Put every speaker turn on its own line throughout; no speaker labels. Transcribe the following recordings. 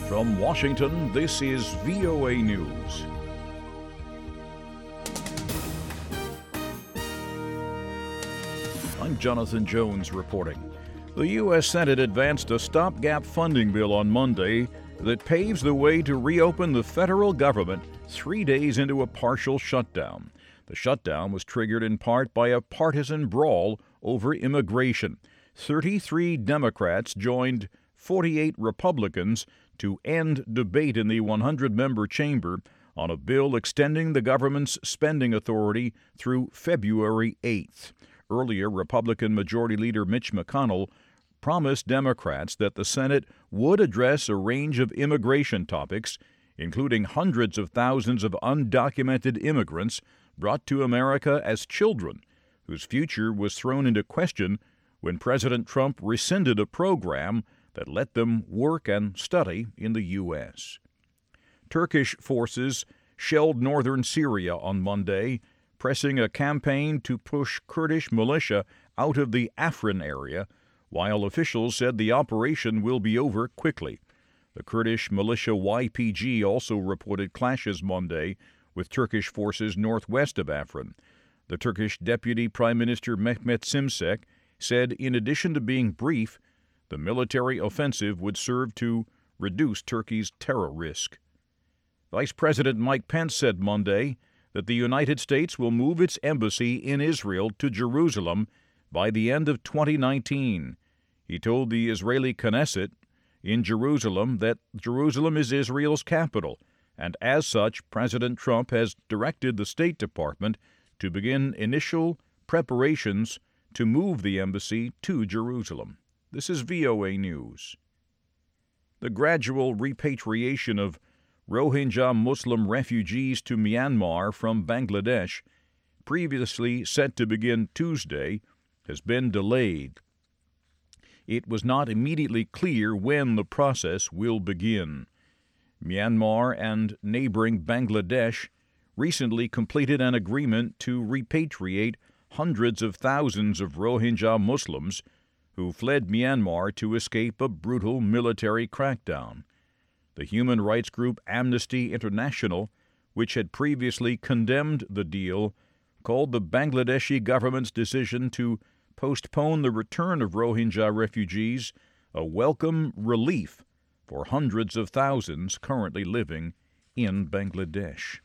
From Washington, this is VOA News. I'm Jonathan Jones reporting. The U.S. Senate advanced a stopgap funding bill on Monday that paves the way to reopen the federal government 3 days into a partial shutdown. The shutdown was triggered in part by a partisan brawl over immigration. 33 Democrats joined 48 Republicans to end debate in the 100-member chamber on a bill extending the government's spending authority through February 8th. Earlier, Republican Majority Leader Mitch McConnell promised Democrats that the Senate would address a range of immigration topics, including hundreds of thousands of undocumented immigrants brought to America as children, whose future was thrown into question when President Trump rescinded a program that let them work and study in the U.S. Turkish forces shelled northern Syria on Monday, pressing a campaign to push Kurdish militia out of the Afrin area, while officials said the operation will be over quickly. The Kurdish militia YPG also reported clashes Monday with Turkish forces northwest of Afrin. The Turkish Deputy Prime Minister Mehmet Şimşek said in addition to being brief, the military offensive would serve to reduce Turkey's terror risk. Vice President Mike Pence said Monday that the United States will move its embassy in Israel to Jerusalem by the end of 2019. He told the Israeli Knesset in Jerusalem that Jerusalem is Israel's capital, and as such, President Trump has directed the State Department to begin initial preparations to move the embassy to Jerusalem. This is VOA News. The gradual repatriation of Rohingya Muslim refugees to Myanmar from Bangladesh, previously set to begin Tuesday, has been delayed. It was not immediately clear when the process will begin. Myanmar and neighboring Bangladesh recently completed an agreement to repatriate hundreds of thousands of Rohingya Muslims who fled Myanmar to escape a brutal military crackdown. The human rights group Amnesty International, which had previously condemned the deal, called the Bangladeshi government's decision to postpone the return of Rohingya refugees a welcome relief for hundreds of thousands currently living in Bangladesh.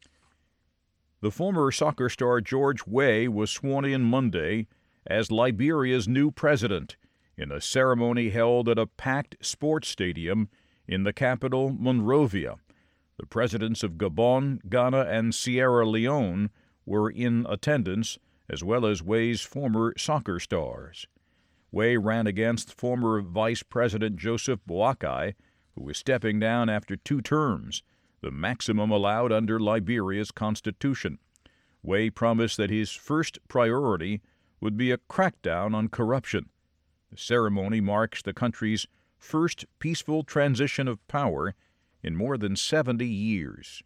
The former soccer star George Weah was sworn in Monday as Liberia's new president in a ceremony held at a packed sports stadium in the capital, Monrovia. The presidents of Gabon, Ghana, and Sierra Leone were in attendance, as well as Weah's former soccer stars. Weah ran against former Vice President Joseph Boakai, who is stepping down after 2 terms, the maximum allowed under Liberia's constitution. Weah promised that his first priority would be a crackdown on corruption. The ceremony marks the country's first peaceful transition of power in more than 70 years.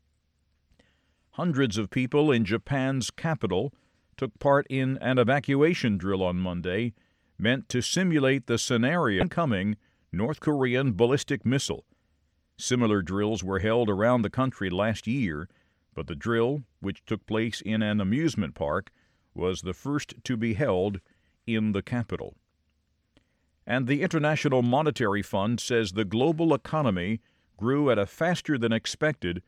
Hundreds of people in Japan's capital took part in an evacuation drill on Monday meant to simulate the scenario of an incoming North Korean ballistic missile. Similar drills were held around the country last year, but the drill, which took place in an amusement park, was the first to be held in the capital. And the International Monetary Fund says the global economy grew at a faster than expected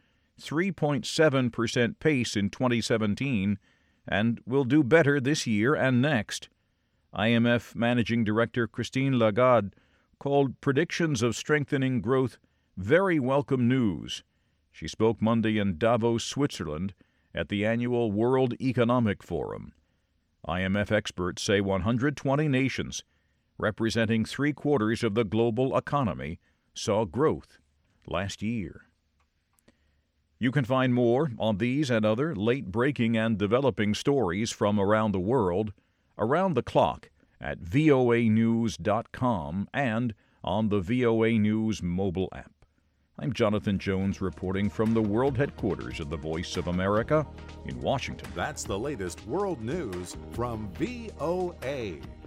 3.7% pace in 2017 and will do better this year and next. IMF Managing Director Christine Lagarde called predictions of strengthening growth very welcome news. She spoke Monday in Davos, Switzerland, at the annual World Economic Forum. IMF experts say 120 nations, representing 3/4 of the global economy, saw growth last year. You can find more on these and other late-breaking and developing stories from around the world, around the clock, at voanews.com and on the VOA News mobile app. I'm Jonathan Jones reporting from the world headquarters of the Voice of America in Washington.
That's the latest world news from VOA.